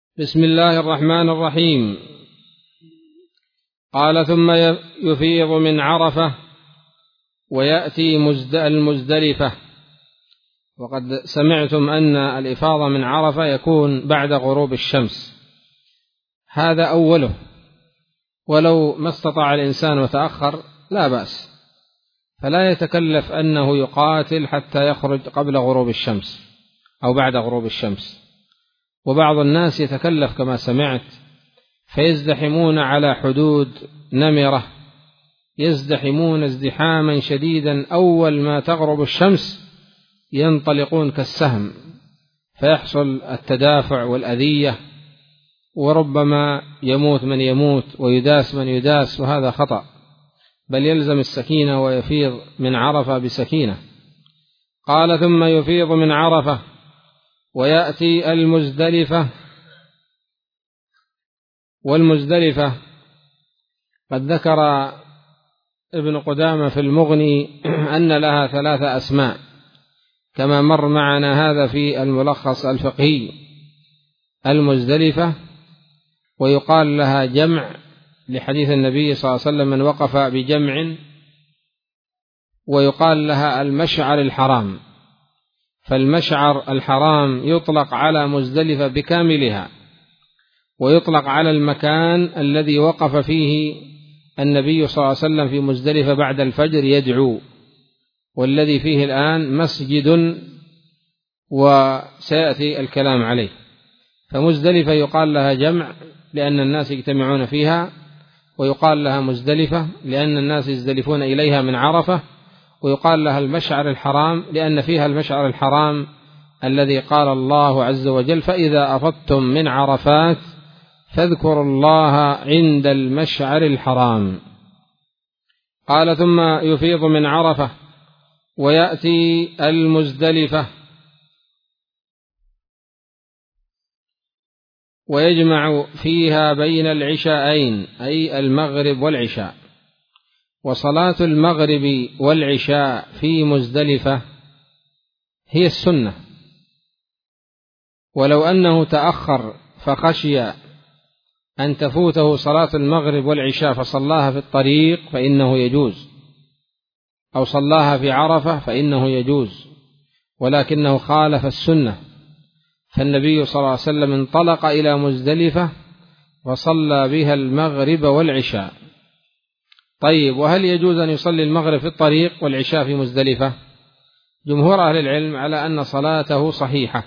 بسم الله الرحمن الرحيم. قال ثم يفيض من عرفة ويأتي المزدلفة. وقد سمعتم أن الإفاضة من عرفة يكون بعد غروب الشمس، هذا أوله، ولو ما استطاع الإنسان وتأخر لا بأس، فلا يتكلف أنه يقاتل حتى يخرج قبل غروب الشمس أو بعد غروب الشمس. وبعض الناس يتكلف كما سمعت فيزدحمون على حدود نمرة، يزدحمون ازدحاما شديدا، أول ما تغرب الشمس ينطلقون كالسهم، فيحصل التدافع والأذية، وربما يموت من يموت ويداس من يداس، وهذا خطأ، بل يلزم السكينة ويفيض من عرفة بسكينة. قال ثم يفيض من عرفة ويأتي المزدلفة. والمزدلفة قد ذكر ابن قدامة في المغني أن لها 3 أسماء، كما مر معنا هذا في الملخص الفقهي. المزدلفة، ويقال لها جمع لحديث النبي صلى الله عليه وسلم من وقف بجمع، ويقال لها المشعر الحرام، فالمشعر الحرام يطلق على مزدلفة بكاملها، ويطلق على المكان الذي وقف فيه النبي صلى الله عليه وسلم في مزدلفة بعد الفجر يدعو، والذي فيه الآن مسجد وسيأتي الكلام عليه. فمزدلفة يقال لها جمع لأن الناس يجتمعون فيها، ويقال لها مزدلفة لأن الناس يزدلفون إليها من عرفة، ويقال لها المشعر الحرام لأن فيها المشعر الحرام الذي قال الله عز وجل: فإذا أفضتم من عرفات فاذكروا الله عند المشعر الحرام. قال ثم يفيض من عرفة ويأتي المزدلفة ويجمع فيها بين العشاءين، أي المغرب والعشاء. وصلاة المغرب والعشاء في مزدلفة هي السنة، ولو أنه تأخر فخشي أن تفوته صلاة المغرب والعشاء فصلاها في الطريق فإنه يجوز، أو صلاها في عرفة فإنه يجوز، ولكنه خالف السنة، فالنبي صلى الله عليه وسلم انطلق إلى مزدلفة وصلى بها المغرب والعشاء. طيب، وهل يجوز أن يصلي المغرب في الطريق والعشاء في مزدلفة؟ جمهور أهل العلم على أن صلاته صحيحة،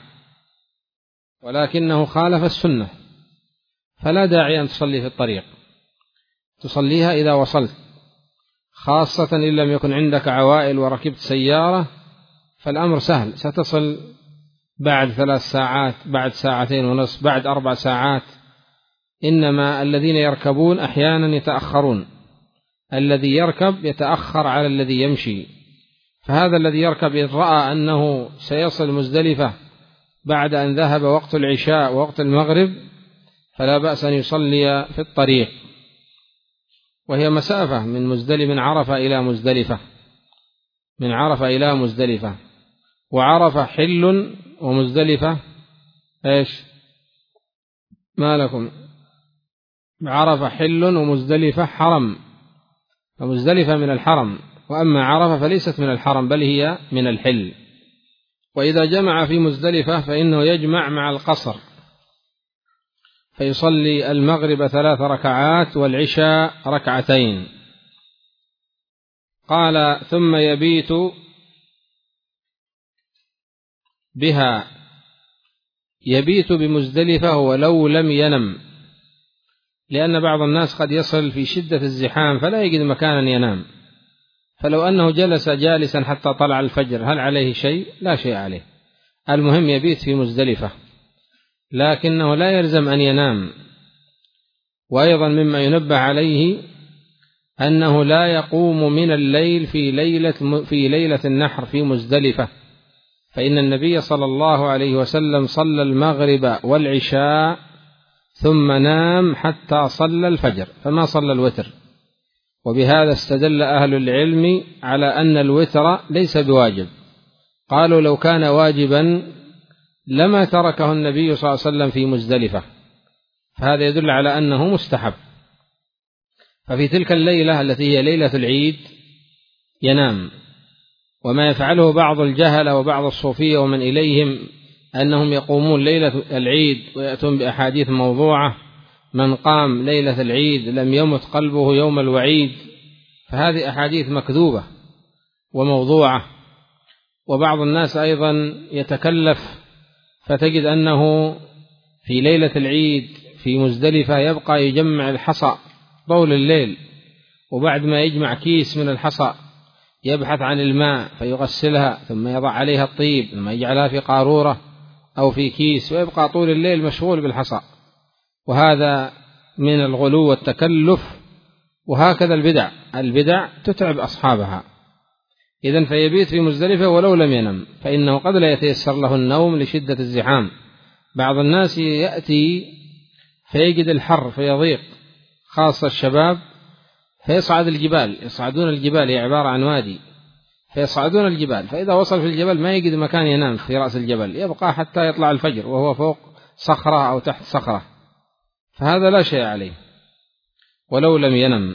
ولكنه خالف السنة، فلا داعي أن تصلي في الطريق، تصليها إذا وصلت، خاصة إن لم يكن عندك عوائل وركبت سيارة فالأمر سهل، ستصل بعد 3 ساعات، بعد 2.5 ساعة، بعد 4 ساعات. إنما الذين يركبون أحيانا يتأخرون، الذي يركب يتأخر على الذي يمشي، فهذا الذي يركب إذ رأى أنه سيصل مزدلفة بعد أن ذهب وقت العشاء ووقت المغرب فلا بأس أن يصلي في الطريق، وهي مسافة من عرفة إلى مزدلفة، من عرفة إلى مزدلفة، وعرفة حل ومزدلفة إيش؟ ما لكم؟ عرفة حل ومزدلفة حرم، فمزدلفة من الحرم، وأما عرفة فليست من الحرم بل هي من الحل. وإذا جمع في مزدلفة فإنه يجمع مع القصر، فيصلي المغرب 3 ركعات والعشاء 2 ركعات. قال ثم يبيت بها. يبيت بمزدلفة ولو لم ينم، لأن بعض الناس قد يصل في شدة الزحام فلا يجد مكانا ينام، فلو أنه جلس جالسا حتى طلع الفجر هل عليه شيء؟ لا شيء عليه. المهم يبيت في مزدلفة، لكنه لا يلزم أن ينام. وأيضا مما ينبه عليه أنه لا يقوم من الليل في ليلة النحر في مزدلفة، فإن النبي صلى الله عليه وسلم صلى المغرب والعشاء ثم نام حتى صلى الفجر، فما صلى الوتر. وبهذا استدل أهل العلم على أن الوتر ليس بواجب، قالوا لو كان واجبا لما تركه النبي صلى الله عليه وسلم في مزدلفة، فهذا يدل على أنه مستحب. ففي تلك الليلة التي هي ليلة العيد ينام. وما يفعله بعض الجهلة وبعض الصوفية ومن إليهم أنهم يقومون ليلة العيد ويأتون بأحاديث موضوعة: من قام ليلة العيد لم يمت قلبه يوم الوعيد. فهذه أحاديث مكذوبة وموضوعة. وبعض الناس أيضا يتكلف فتجد أنه في ليلة العيد في مزدلفة يبقى يجمع الحصى طول الليل، وبعد ما يجمع كيس من الحصى يبحث عن الماء فيغسلها ثم يضع عليها الطيب ثم يجعلها في قارورة أو في كيس، ويبقى طول الليل مشغول بالحصى. وهذا من الغلو والتكلف. وهكذا البدع تتعب أصحابها. إذن فيبيت في مزدلفة ولو لم ينم، فإنه قد لا يتيسر له النوم لشدة الزحام. بعض الناس يأتي فيجد الحر فيضيق، خاصة الشباب، فيصعد الجبال، يصعدون الجبال، هي عبارة عن وادي، فيصعدون الجبال، فإذا وصل في الجبل ما يجد مكان ينام في رأس الجبل، يبقى حتى يطلع الفجر وهو فوق صخرة أو تحت صخرة، فهذا لا شيء عليه ولو لم ينم.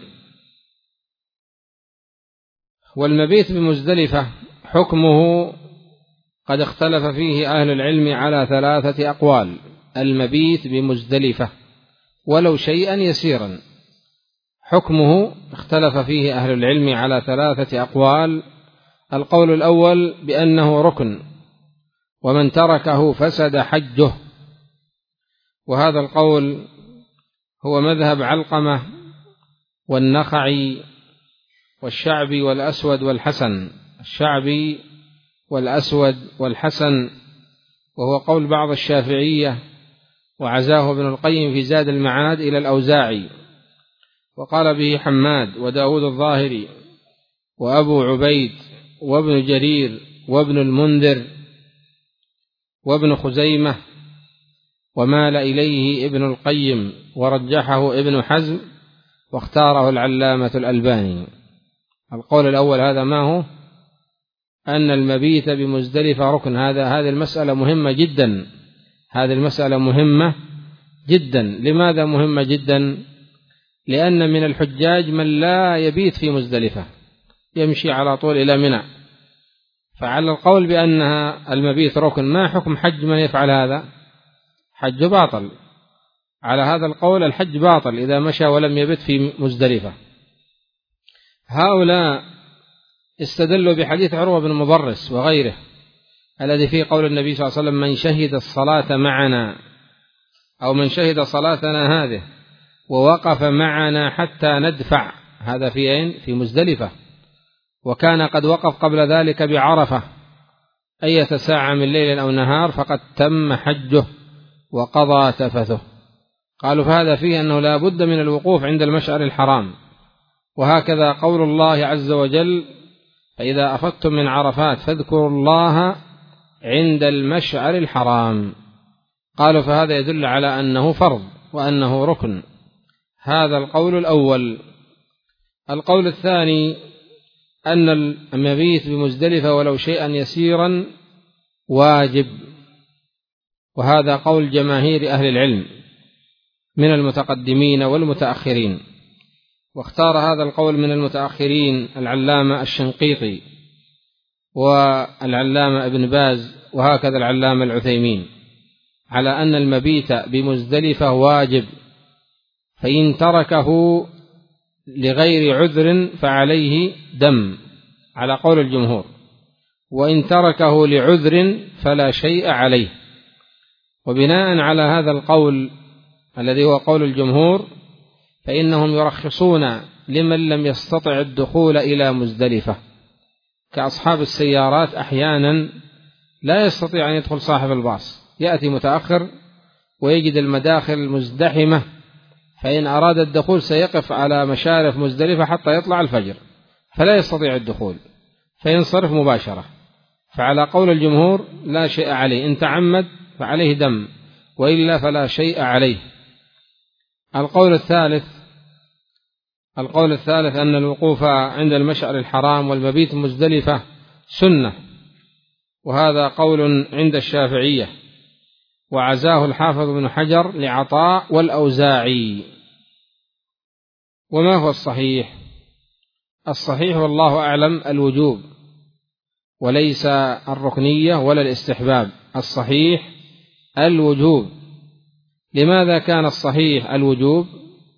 والمبيت بمزدلفة حكمه قد اختلف فيه أهل العلم على 3 أقوال. المبيت بمزدلفة ولو شيئا يسيرا، حكمه اختلف فيه أهل العلم على 3 أقوال. القول الأول بأنه ركن، ومن تركه فسد حجه، وهذا القول هو مذهب علقمة والنخعي والشعبي والأسود والحسن. الشعبي والأسود والحسن، وهو قول بعض الشافعية، وعزاه ابن القيم في زاد المعاد إلى الأوزاعي، وقال به حماد وداود الظاهري وأبو عبيد وابن جرير وابن المنذر وابن خزيمة، ومال إليه ابن القيم ورجحه ابن حزم، واختاره العلامة الألباني. القول الأول هذا ما هو؟ أن المبيت بمزدلفة ركن. هذه المسألة مهمة جدا، هذه المسألة مهمة جدا. لماذا مهمة جدا؟ لأن من الحجاج من لا يبيت في مزدلفة، يمشي على طول إلى منى. فعلى القول بأنها المبيت ركن، ما حكم حج من يفعل هذا؟ حج باطل. على هذا القول الحج باطل إذا مشى ولم يبت في مزدلفة. هؤلاء استدلوا بحديث عروة بن مضرس وغيره الذي فيه قول النبي صلى الله عليه وسلم: من شهد الصلاة معنا، أو من شهد صلاتنا هذه ووقف معنا حتى ندفع. هذا في أين؟ في مزدلفة. وكان قد وقف قبل ذلك بعرفة أية ساعة من ليل أو نهار، فقد تم حجه وقضى تفثه. قالوا فهذا فيه أنه لا بد من الوقوف عند المشعر الحرام. وهكذا قول الله عز وجل: فإذا أفضتم من عرفات فاذكروا الله عند المشعر الحرام. قالوا فهذا يدل على أنه فرض وأنه ركن. هذا القول الأول. القول الثاني أن المبيت بمزدلفة ولو شيئا يسيرا واجب، وهذا قول جماهير أهل العلم من المتقدمين والمتأخرين. واختار هذا القول من المتأخرين العلامة الشنقيطي والعلامة ابن باز، وهكذا العلامة العثيمين، على أن المبيت بمزدلفة واجب، فإن تركه لغير عذر فعليه دم على قول الجمهور، وإن تركه لعذر فلا شيء عليه. وبناء على هذا القول الذي هو قول الجمهور، فإنهم يرخصون لمن لم يستطع الدخول إلى مزدلفة، كأصحاب السيارات أحيانا لا يستطيع أن يدخل صاحب الباص، يأتي متأخر ويجد المداخل مزدحمة، فإن أراد الدخول سيقف على مشارف مزدلفة حتى يطلع الفجر، فلا يستطيع الدخول فينصرف مباشرة. فعلى قول الجمهور لا شيء عليه، إن تعمد فعليه دم، وإلا فلا شيء عليه. القول الثالث أن الوقوف عند المشعر الحرام والمبيت مزدلفة سنة، وهذا قول عند الشافعية، وعزاه الحافظ بن حجر لعطاء والأوزاعي. وما هو الصحيح؟ الصحيح والله أعلم الوجوب، وليس الركنية ولا الاستحباب، الصحيح الوجوب. لماذا كان الصحيح الوجوب؟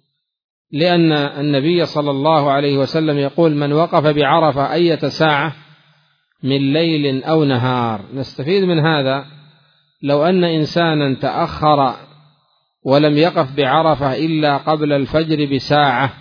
لأن النبي صلى الله عليه وسلم يقول: من وقف بعرفة أية ساعة من ليل أو نهار. نستفيد من هذا لو أن إنسانا تأخر ولم يقف بعرفة إلا قبل الفجر بساعة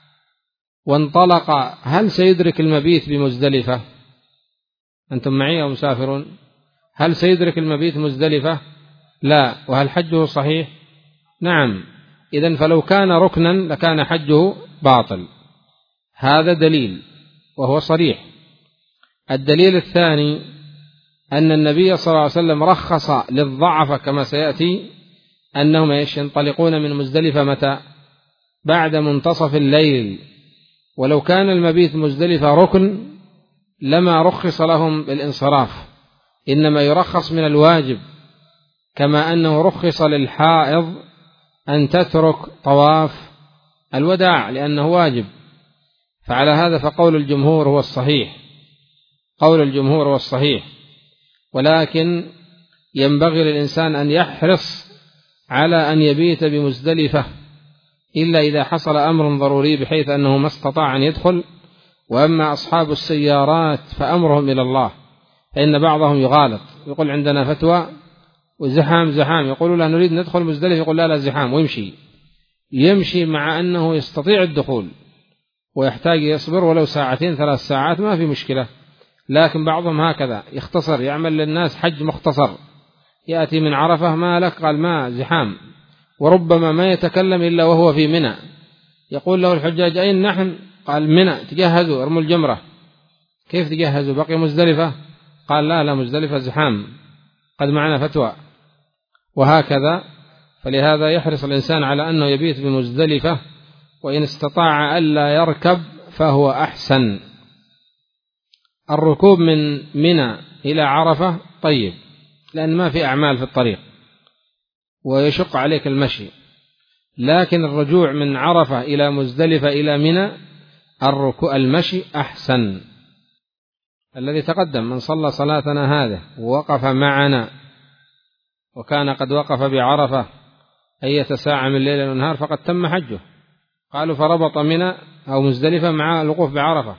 وانطلق، هل سيدرك المبيت بمزدلفة؟ أنتم معي أو مسافرون؟ هل سيدرك المبيت مزدلفة؟ لا. وهل حجه صحيح؟ نعم. إذن فلو كان ركنا لكان حجه باطل. هذا دليل وهو صريح. الدليل الثاني أن النبي صلى الله عليه وسلم رخص للضعف كما سيأتي أنهم ينطلقون من مزدلفة متى؟ بعد منتصف الليل. ولو كان المبيت مزدلفة ركن لما رخص لهم بالانصراف، إنما يرخص من الواجب، كما أنه رخص للحائض أن تترك طواف الوداع لأنه واجب. فعلى هذا فقول الجمهور هو الصحيح، قول الجمهور هو الصحيح. ولكن ينبغي للإنسان أن يحرص على أن يبيت بمزدلفة إلا إذا حصل أمر ضروري بحيث أنه ما استطاع أن يدخل. وأما أصحاب السيارات فأمرهم إلى الله، فإن بعضهم يغالط يقول عندنا فتوى وزحام يقولوا لا نريد ندخل مزدلفة، يقول لا زحام، ويمشي مع أنه يستطيع الدخول ويحتاج يصبر ولو ساعتين 3 ساعات ما في مشكلة. لكن بعضهم هكذا يختصر، يعمل للناس حج مختصر، يأتي من عرفة ما لك، قال ما زحام، وربما ما يتكلم إلا وهو في منى، يقول له الحجاج أين نحن؟ قال منى، تجهزوا ارموا الجمرة. كيف تجهزوا؟ بقي مزدلفة؟ قال لا مزدلفة زحام، قد معنا فتوى. وهكذا. فلهذا يحرص الإنسان على أنه يبيت بمزدلفة، وإن استطاع ألا يركب فهو أحسن. الركوب من منى إلى عرفة طيب، لأن ما في أعمال في الطريق ويشق عليك المشي، لكن الرجوع من عرفة إلى مزدلفة إلى منى المشي أحسن. الذي تقدم من صلى صلاتنا هذه ووقف معنا وكان قد وقف بعرفة أية ساعة من ليل ونهار فقد تم حجه. قالوا فربط منى أو مزدلفة مع الوقوف بعرفة.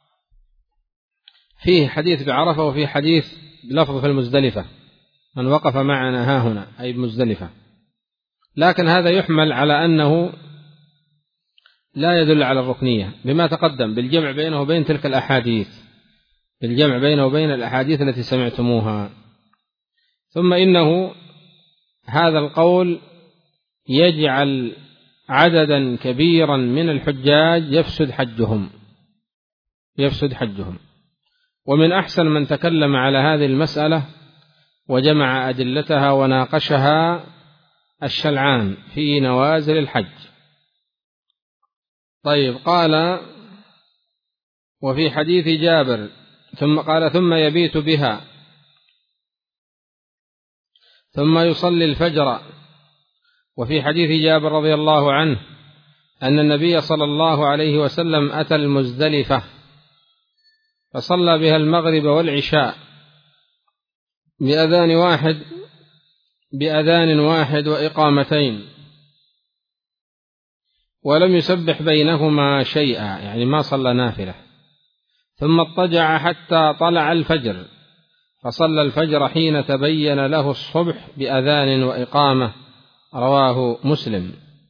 فيه حديث بعرفة وفيه حديث بلفظ في المزدلفة: من وقف معنا ها هنا أي بمزدلفة. لكن هذا يحمل على أنه لا يدل على الركنية بما تقدم، بالجمع بينه وبين تلك الأحاديث، بالجمع بينه وبين الأحاديث التي سمعتموها. ثم إنه هذا القول يجعل عددا كبيرا من الحجاج يفسد حجهم. ومن أحسن من تكلم على هذه المسألة وجمع أدلتها وناقشها الشلعان في نوازل الحج. طيب، قال وفي حديث جابر ثم يبيت بها ثم يصلي الفجر. وفي حديث جابر رضي الله عنه أن النبي صلى الله عليه وسلم أتى المزدلفة فصلى بها المغرب والعشاء بأذان واحد وإقامتين، ولم يسبح بينهما شيئا، يعني ما صلى نافلة. ثم اضطجع حتى طلع الفجر فصلى الفجر حين تبين له الصبح بأذان وإقامة، رواه مسلم.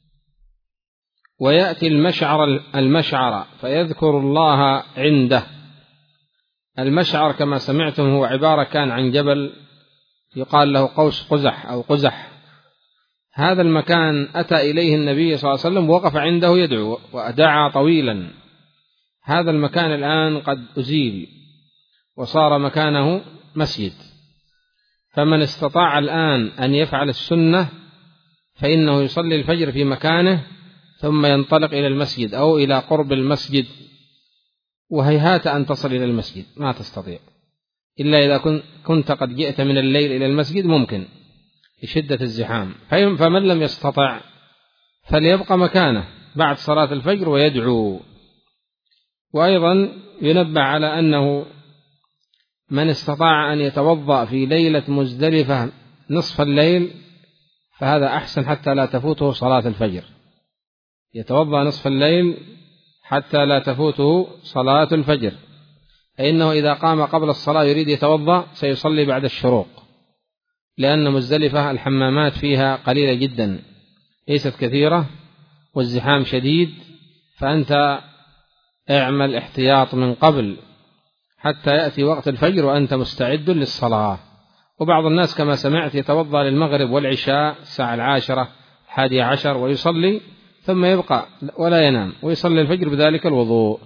ويأتي المشعر فيذكر الله عنده. المشعر كما سمعتم هو عبارة كان عن جبل يقال له قوس قزح أو قزح. هذا المكان أتى إليه النبي صلى الله عليه وسلم ووقف عنده يدعو ودعا طويلا. هذا المكان الآن قد أزيل وصار مكانه مسجد، فمن استطاع الآن أن يفعل السنة فإنه يصلي الفجر في مكانه ثم ينطلق إلى المسجد أو إلى قرب المسجد. وهيهات أن تصل إلى المسجد، ما تستطيع إلا إذا كنت قد جئت من الليل إلى المسجد ممكن، لشدة الزحام. فمن لم يستطع فليبقى مكانه بعد صلاة الفجر ويدعو. وأيضا ينبه على أنه من استطاع أن يتوضأ في ليلة مزدلفة نصف الليل فهذا أحسن حتى لا تفوته صلاة الفجر، يتوضأ نصف الليل حتى لا تفوته صلاة الفجر، فإنه إذا قام قبل الصلاة يريد يتوضأ سيصلي بعد الشروق، لأن مزدلفة الحمامات فيها قليلة جدا ليست كثيرة والزحام شديد، فأنت اعمل احتياط من قبل حتى يأتي وقت الفجر وأنت مستعد للصلاة. وبعض الناس كما سمعت يتوضأ للمغرب والعشاء الساعة 10 ويصلي ثم يبقى ولا ينام ويصلي الفجر بذلك الوضوء.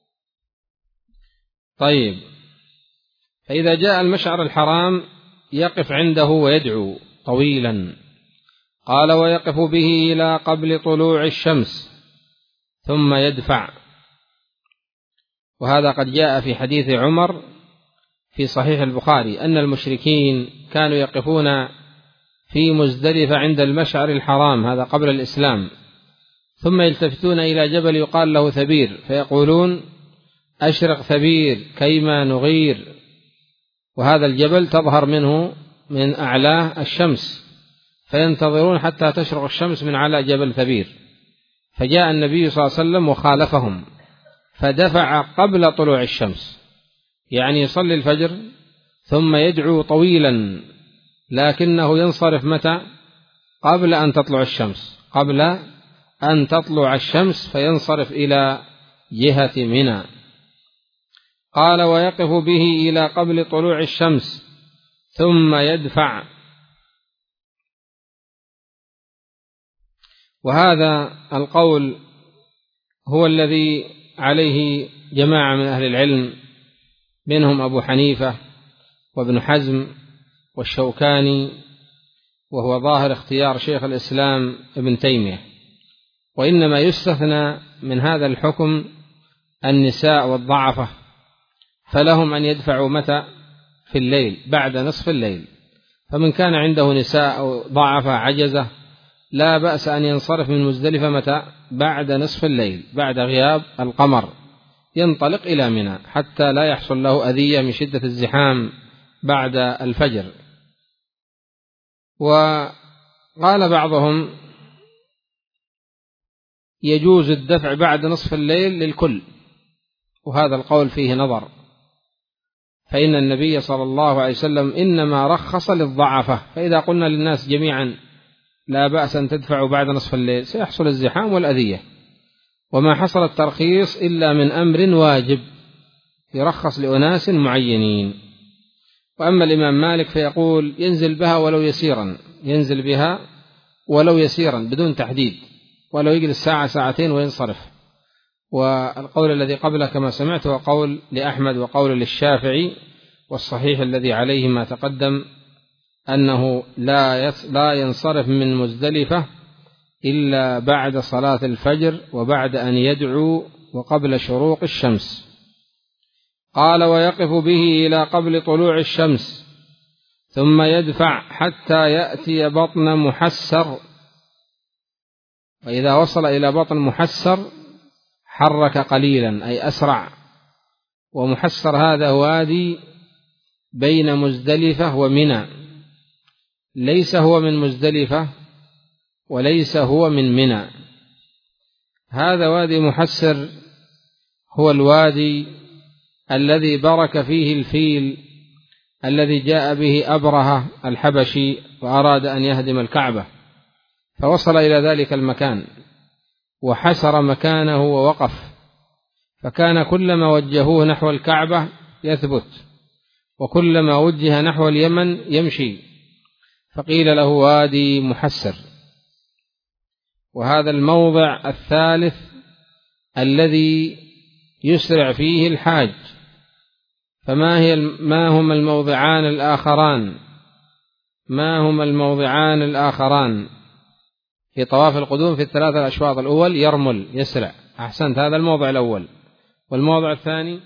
طيب، فإذا جاء المشعر الحرام يقف عنده ويدعو طويلا. قال ويقف به إلى قبل طلوع الشمس ثم يدفع. وهذا قد جاء في حديث عمر في صحيح البخاري أن المشركين كانوا يقفون في مزدلفة عند المشعر الحرام، هذا قبل الإسلام، ثم يلتفتون إلى جبل يقال له ثبير فيقولون أشرق ثبير كيما نغير، وهذا الجبل تظهر منه من أعلاه الشمس، فينتظرون حتى تشرق الشمس من على جبل ثبير. فجاء النبي صلى الله عليه وسلم وخالفهم فدفع قبل طلوع الشمس، يعني يصلي الفجر ثم يدعو طويلا، لكنه ينصرف متى؟ قبل أن تطلع الشمس، قبل أن تطلع الشمس فينصرف إلى جهة منى. قال ويقف به إلى قبل طلوع الشمس ثم يدفع. وهذا القول هو الذي عليه جماعة من أهل العلم، منهم أبو حنيفة وابن حزم والشوكاني، وهو ظاهر اختيار شيخ الإسلام ابن تيمية. وإنما يستثنى من هذا الحكم النساء والضعفة، فلهم أن يدفعوا متى؟ في الليل بعد نصف الليل. فمن كان عنده نساء أو ضعفة عجزة لا بأس أن ينصرف من مزدلفة متى؟ بعد نصف الليل، بعد غياب القمر، ينطلق إلى منى حتى لا يحصل له أذية من شدة الزحام بعد الفجر. وقال بعضهم يجوز الدفع بعد نصف الليل للكل، وهذا القول فيه نظر، فإن النبي صلى الله عليه وسلم إنما رخص للضعفة، فإذا قلنا للناس جميعا لا بأس أن تدفعوا بعد نصف الليل سيحصل الزحام والأذية، وما حصل الترخيص إلا من أمر واجب يرخص لأناس معينين. وأما الإمام مالك فيقول ينزل بها ولو يسيرا، ينزل بها ولو يسيرا بدون تحديد، ولو يجلس ساعة ساعتين وينصرف. والقول الذي قبله كما سمعت هو قول لأحمد وقول للشافعي، والصحيح الذي عليه ما تقدم أنه لا ينصرف من مزدلفة إلا بعد صلاة الفجر وبعد أن يدعو وقبل شروق الشمس. قال ويقف به إلى قبل طلوع الشمس ثم يدفع حتى يأتي بطن محسر، وإذا وصل إلى بطن محسر حرك قليلا أي أسرع. ومحسر هذا وادي بين مزدلفة ومنى، ليس هو من مزدلفة وليس هو من منى. هذا وادي محسر هو الوادي الذي برك فيه الفيل الذي جاء به أبرهة الحبشي وأراد أن يهدم الكعبة، فوصل إلى ذلك المكان وحسر مكانه ووقف، فكان كلما وجهوه نحو الكعبة يثبت، وكلما وجه نحو اليمن يمشي، فقيل له وادي محسر. وهذا الموضع الثالث الذي يسرع فيه الحاج. ما هما الموضعان الآخران؟ ما هما الموضعان الآخران في طواف القدوم في الثلاثة الأشواط؟ الأول يرمل يسرع، أحسنت، هذا الموضع الأول. والموضع الثاني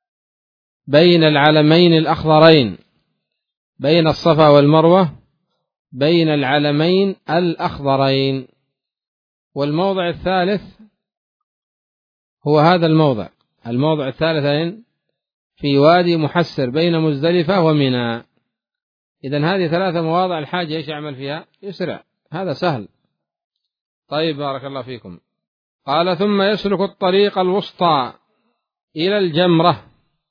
بين العلمين الأخضرين بين الصفا والمروة بين العلمين الأخضرين. والموضع الثالث هو هذا الموضع الثالث في وادي محسر بين مزدلفة ومنى. إذن هذه 3 مواضع الحاج إيش يعمل فيها؟ يسرع، هذا سهل. طيب بارك الله فيكم. قال ثم يسلك الطريق الوسطى إلى الجمرة.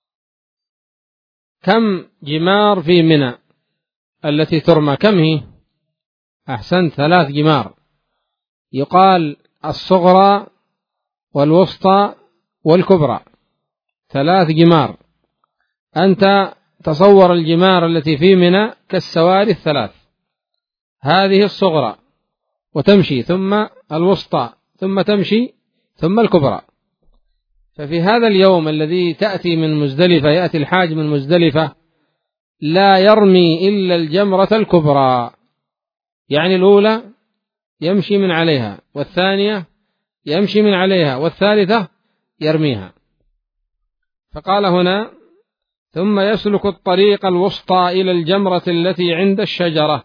كم جمار في منى التي ترمى؟ كم هي؟ أحسنت، 3 جمار، يقال الصغرى والوسطى والكبرى، 3 جمار. أنت تصور الجمار التي في منى كالسواري ال3، هذه الصغرى وتمشي، ثم الوسطى، ثم تمشي، ثم الكبرى. ففي هذا اليوم الذي تأتي من مزدلفة، يأتي الحاج من مزدلفة لا يرمي إلا الجمرة الكبرى، يعني الأولى يمشي من عليها، والثانية يمشي من عليها، والثالثة يرميها. فقال هنا ثم يسلك الطريق الوسطى إلى الجمرة التي عند الشجرة،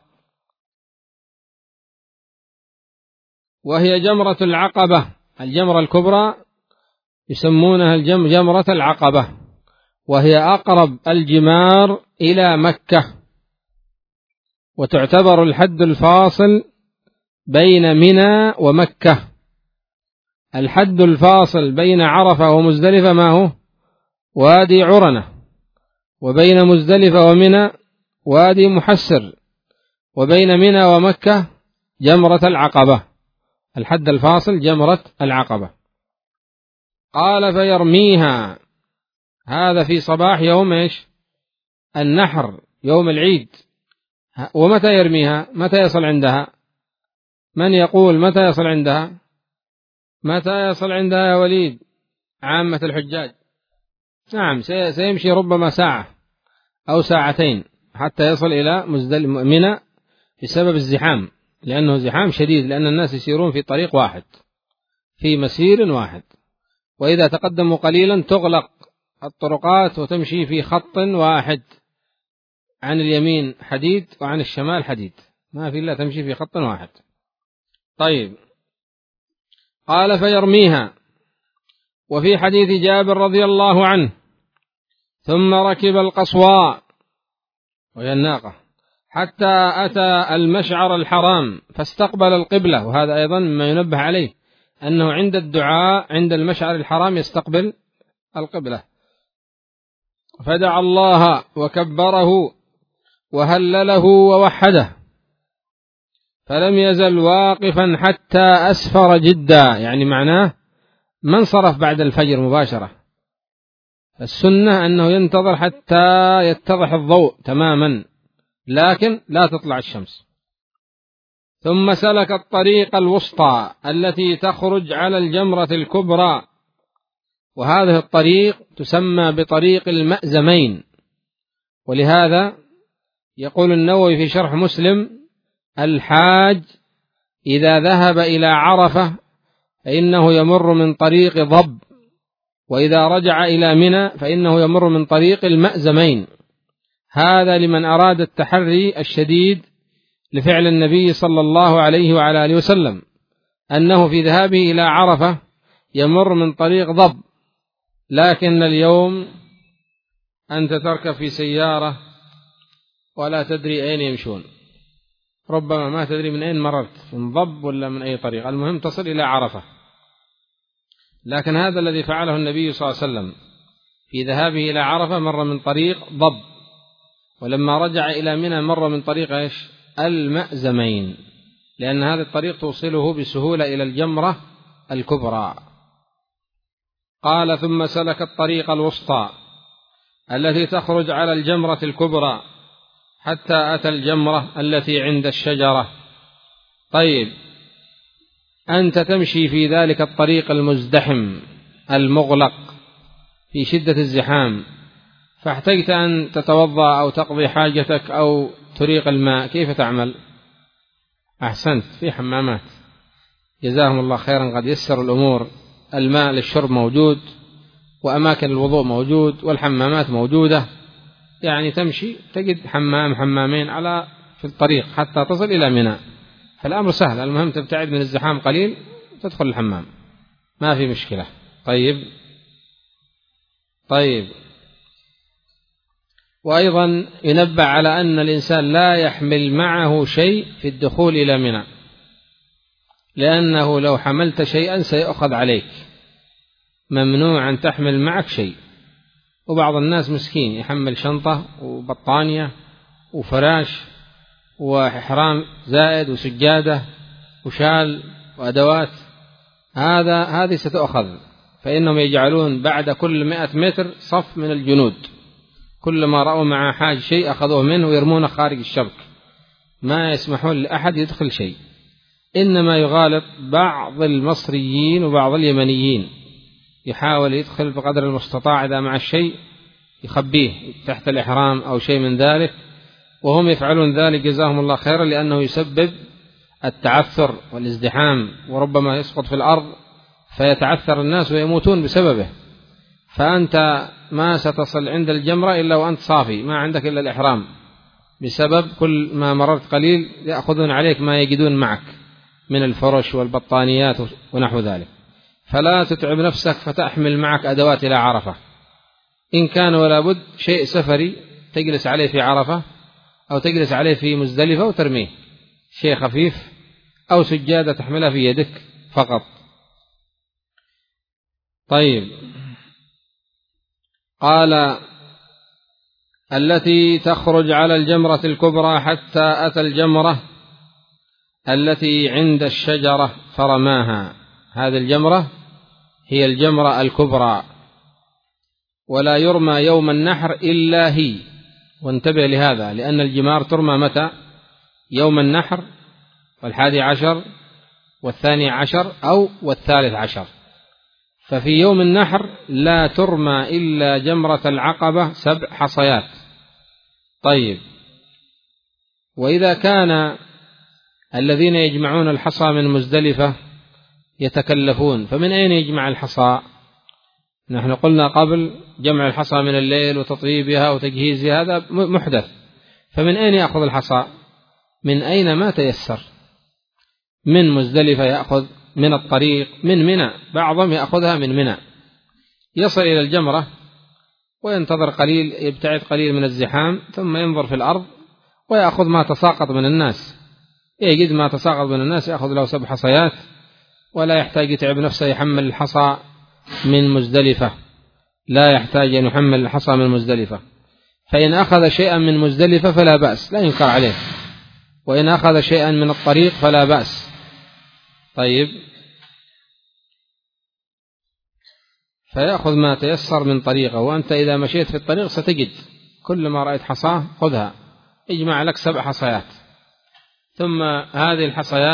وهي جمرة العقبة. الجمرة الكبرى يسمونها جمرة العقبة، وهي أقرب الجمار إلى مكة، وتعتبر الحد الفاصل بين منى ومكة. الحد الفاصل بين عرفة ومزدلفة ما هو؟ وادي عرنة. وبين مزدلفة ومنى وادي محسر. وبين منى ومكة جمرة العقبة، الحد الفاصل جمرة العقبة. قال فيرميها، هذا في صباح يوم إيش؟ النحر، يوم العيد. ومتى يرميها؟ متى يصل عندها؟ من يقول متى يصل عندها؟ متى يصل عندها يا وليد؟ عامة الحجاج، نعم سيمشي ربما ساعة أو ساعتين حتى يصل إلى منى بسبب الزحام، لأنه زحام شديد، لأن الناس يسيرون في طريق واحد، في مسير واحد، وإذا تقدموا قليلا تغلق الطرقات وتمشي في خط واحد، عن اليمين حديد وعن الشمال حديد، ما في إلا تمشي في خط واحد. طيب، قال فيرميها. وفي حديث جابر رضي الله عنه ثم ركب القصواء وهي الناقة حتى أتى المشعر الحرام فاستقبل القبلة. وهذا أيضا ما ينبه عليه، أنه عند الدعاء عند المشعر الحرام يستقبل القبلة. فدعا الله وكبره وهلله ووحده، فلم يزل واقفا حتى أسفر جدا، يعني معناه ما انصرف بعد الفجر مباشرة. السنة أنه ينتظر حتى يتضح الضوء تماما، لكن لا تطلع الشمس. ثم سلك الطريق الوسطى التي تخرج على الجمرة الكبرى، وهذه الطريق تسمى بطريق المأزمين. ولهذا يقول النووي في شرح مسلم: الحاج إذا ذهب إلى عرفة فإنه يمر من طريق ضب، وإذا رجع إلى منى فإنه يمر من طريق المأزمين. هذا لمن أراد التحري الشديد لفعل النبي صلى الله عليه وعلى آله وسلم، أنه في ذهابه إلى عرفة يمر من طريق ضب، لكن اليوم أنت تركب في سيارة ولا تدري أين يمشون، ربما ما تدري من أين مررت، من ضب ولا من أي طريق، المهم تصل إلى عرفة. لكن هذا الذي فعله النبي صلى الله عليه وسلم في ذهابه إلى عرفة مر من طريق ضب، ولما رجع إلى منى مر من طريق إيش؟ المأزمين، لأن هذا الطريق توصله بسهولة إلى الجمرة الكبرى. قال ثم سلك الطريق الوسطى التي تخرج على الجمرة الكبرى حتى أتى الجمرة التي عند الشجرة. طيب، أنت تمشي في ذلك الطريق المزدحم المغلق في شدة الزحام، فاحتجت أن تتوضأ أو تقضي حاجتك أو تريق الماء، كيف تعمل؟ أحسنت، في حمامات جزاهم الله خيرا قد يسر الأمور، الماء للشرب موجود، وأماكن الوضوء موجود، والحمامات موجودة، يعني تمشي تجد حمام حمامين على في الطريق حتى تصل إلى منى، فالأمر سهل، المهم تبتعد من الزحام قليل تدخل الحمام ما في مشكلة. طيب وأيضا ينبه على أن الإنسان لا يحمل معه شيء في الدخول إلى منى، لأنه لو حملت شيئا سيؤخذ عليك، ممنوع أن تحمل معك شيء. وبعض الناس مسكين يحمل شنطة وبطانية وفراش وإحرام زائد وسجادة وشال وأدوات، هذه ستؤخذ، فإنهم يجعلون بعد كل 100 متر صف من الجنود، كلما رأوا مع حاج شيء أخذوه منه ويرمونه خارج الشبك، ما يسمحون لأحد يدخل شيء. إنما يغالط بعض المصريين وبعض اليمنيين، يحاول يدخل بقدر المستطاع إذا مع الشيء يخبيه تحت الإحرام أو شيء من ذلك، وهم يفعلون ذلك جزاهم الله خيرا، لأنه يسبب التعثر والازدحام، وربما يسقط في الأرض فيتعثر الناس ويموتون بسببه. فأنت ما ستصل عند الجمرة إلا وأنت صافي، ما عندك إلا الإحرام، بسبب كل ما مررت قليل يأخذون عليك ما يجدون معك من الفرش والبطانيات ونحو ذلك. فلا تتعب نفسك فتحمل معك أدوات إلى عرفة، إن كان ولا بد شيء سفري تجلس عليه في عرفة أو تجلس عليه في مزدلفة وترميه، شيء خفيف، أو سجادة تحملها في يدك فقط. طيب قال التي تخرج على الجمرة الكبرى حتى أتى الجمرة التي عند الشجرة فرماها، هذه الجمرة هي الجمرة الكبرى، ولا يرمى يوم النحر إلا هي. وانتبه لهذا، لأن الجمار ترمى متى؟ يوم النحر وال11 وال12 أو وال13. ففي يوم النحر لا ترمى إلا جمرة العقبة 7 حصيات. طيب وإذا كان الذين يجمعون الحصى من مزدلفة يتكلفون، فمن أين يجمع الحصى؟ نحن قلنا قبل جمع الحصى من الليل وتطيبها وتجهيزها هذا محدث، فمن أين يأخذ الحصى؟ من أين ما تيسر، من مزدلفة يأخذ، من الطريق، من منى، بعضهم يأخذها من منى، يصل إلى الجمرة وينتظر قليل، يبتعد قليل من الزحام، ثم ينظر في الأرض ويأخذ ما تساقط من الناس، يجد ما تساقط من الناس يأخذ له 7 حصيات، ولا يحتاج يتعب نفسه يحمل الحصى من مزدلفة، لا يحتاج أن يحمل الحصى من مزدلفة. فإن أخذ شيئا من مزدلفة فلا بأس، لا ينكر عليه، وإن أخذ شيئا من الطريق فلا بأس. طيب فيأخذ ما تيسر من طريقه، وأنت إذا مشيت في الطريق ستجد كل ما رأيت حصاه خذها، اجمع لك 7 حصيات. ثم هذه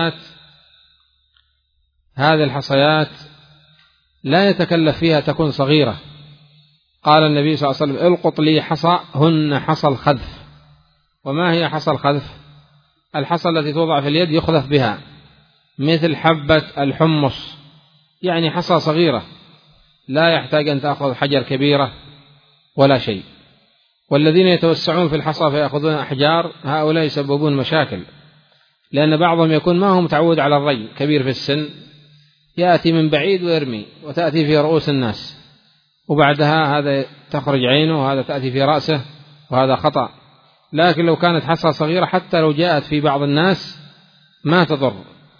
الحصيات لا يتكلف فيها، تكون صغيرة. قال النبي صلى الله عليه وسلم القط لي حصى هن حصى الخذف. وما هي حصى الخذف؟ الحصى التي توضع في اليد يخذف بها، مثل حبة الحمص، يعني حصى صغيرة لا يحتاج أن تأخذ حجر كبيرة ولا شيء. والذين يتوسعون في الحصى فيأخذون أحجار، هؤلاء يسببون مشاكل، لأن بعضهم يكون ما هو متعود على الري، كبير في السن، يأتي من بعيد ويرمي، وتأتي في رؤوس الناس، وبعدها هذا تخرج عينه وهذا تأتي في رأسه، وهذا خطأ. لكن لو كانت حصى صغيرة حتى لو جاءت في بعض الناس ما تضر.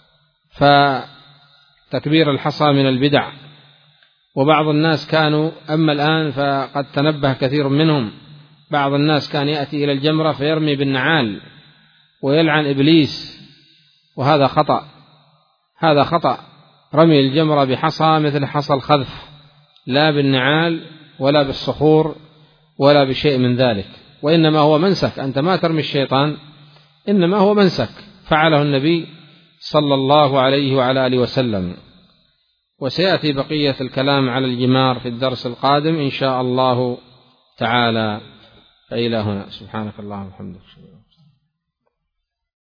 فتكبير الحصى من البدع. وبعض الناس كانوا، أما الآن فقد تنبه كثير منهم، بعض الناس كان يأتي إلى الجمرة فيرمي بالنعال ويلعن إبليس، وهذا خطأ. هذا خطأ، رمي الجمرة بحصى مثل حصى الخذف، لا بالنعال ولا بالصخور ولا بشيء من ذلك، وإنما هو منسك، أنت ما ترمي الشيطان، إنما هو منسك فعله النبي صلى الله عليه وعلى آله وسلم. وسيأتي بقية الكلام على الجمار في الدرس القادم إن شاء الله تعالى. فإلى هنا، سبحانك اللهم وبحمدك.